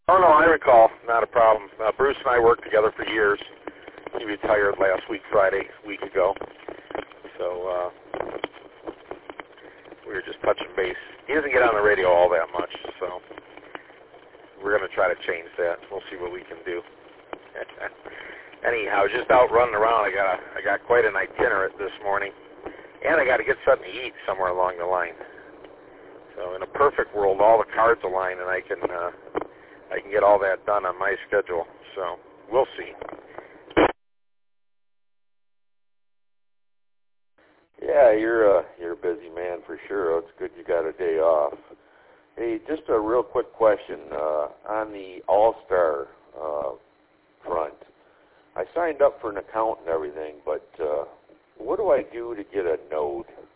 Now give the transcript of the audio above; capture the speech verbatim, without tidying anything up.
Oh, no, I recall. Not a problem. Uh, Bruce and I worked together for years. He retired last week, Friday, a week ago. So uh, we were just touching base. He doesn't get on the radio all that much, so we're going to try to change that. We'll see what we can do. Anyhow, just out running around. I got a, I got quite an itinerant this morning, and I got to get something to eat somewhere along the line. So in a perfect world, all the cards align, and I can uh, I can get all that done on my schedule. So we'll see. Yeah, you're a you're a busy man for sure. It's good you got a day off. Hey, just a real quick question uh, on the All-Star uh, front. I signed up for an account and everything, but uh, what do I do to get a node?